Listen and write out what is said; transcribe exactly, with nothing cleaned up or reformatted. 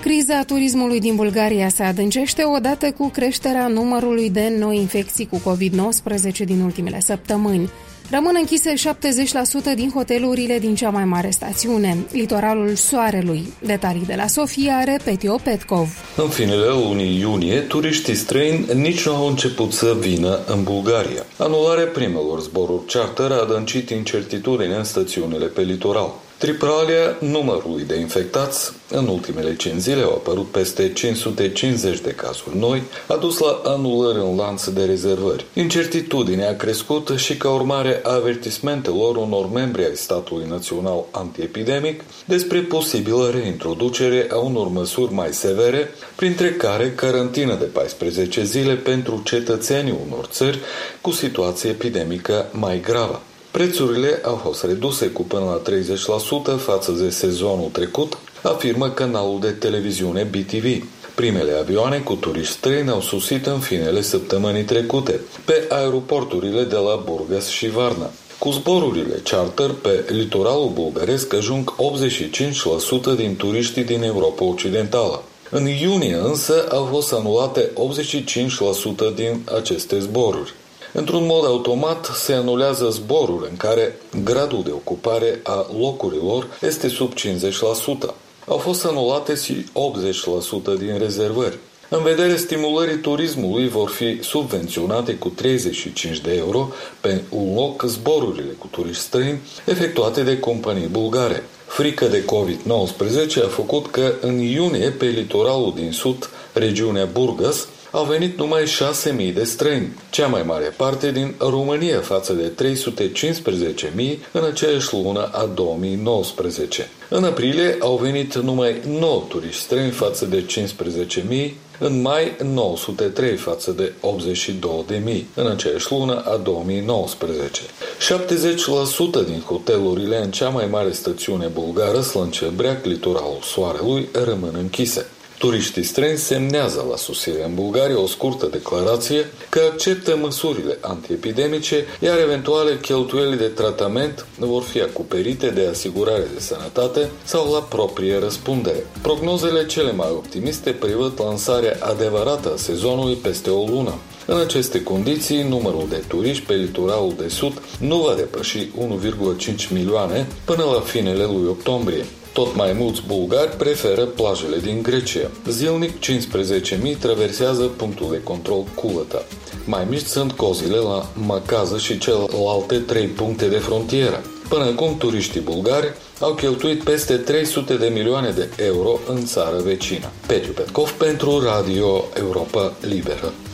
Criza turismului din Bulgaria se adâncește odată cu creșterea numărului de noi infecții cu covid nouăsprezece din ultimele săptămâni. Rămân închise șaptezeci la sută din hotelurile din cea mai mare stațiune, litoralul Soarelui. Detalii de la Sofia are Petio Petkov. În finele lunii iunie, turiștii străini nici nu au început să vină în Bulgaria. Anularea primelor zboruri charter a adâncit incertitudine în stațiunile pe litoral. Tripralia numărului de infectați în ultimele cinci zile au apărut peste cinci sute cincizeci de cazuri noi, a dus la anulări în lanț de rezervări. Incertitudinea a crescut și ca urmare a avertismentelor unor membri ai statului național antiepidemic despre posibilă reintroducere a unor măsuri mai severe, printre care carantină de paisprezece zile pentru cetățenii unor țări cu situație epidemică mai gravă. Prețurile au fost reduse cu până la treizeci la sută față de sezonul trecut, afirmă canalul de televiziune B T V. Primele avioane cu turiști străini au sosit în finele săptămânii trecute, pe aeroporturile de la Burgas și Varna. Cu zborurile charter pe litoralul bulgaresc ajung optzeci și cinci la sută din turiștii din Europa Occidentală. În iunie însă au fost anulate optzeci și cinci la sută din aceste zboruri. Într-un mod automat se anulează zboruri în care gradul de ocupare a locurilor este sub cincizeci la sută. Au fost anulate și optzeci la sută din rezervări. În vederea stimulării turismului vor fi subvenționate cu treizeci și cinci de euro pe un loc zborurile cu turiști străini efectuate de companii bulgare. Frică de covid nouăsprezece a făcut că în iunie pe litoralul din sud, regiunea Burgas, au venit numai șase mii de străini, cea mai mare parte din România față de trei sute cincisprezece mii în aceeași lună a două mii nouăsprezece. În aprilie au venit numai nouă turiști străini față de cincisprezece mii, în mai nouă sute trei față de optzeci și două de mii în aceeași lună a două mii nouăsprezece. șaptezeci la sută din hotelurile în cea mai mare stațiune bulgară, Slăncebreac, litoralul Soarelui, rămân închise. Turiștii străini semnează la sosirea în Bulgaria o scurtă declarație că acceptă măsurile antiepidemice, iar eventuale cheltuieli de tratament vor fi acoperite de asigurare de sănătate sau la proprie răspundere. Prognozele cele mai optimiste prevăd lansarea adevărată a sezonului peste o lună. În aceste condiții, numărul de turiști pe litoralul de sud nu va depăși unu virgulă cinci milioane până la finele lui octombrie. Tot mai mulți bulgari preferă plajele din Grecia. Zilnic cincisprezece mii traversează punctul de control Culăta. Mai mici sunt cozile la Macază și celelalte trei puncte de frontieră. Până acum, turiștii bulgari au cheltuit peste trei sute de milioane de euro în țară vecină. Petio Petkov pentru Radio Europa Liberă.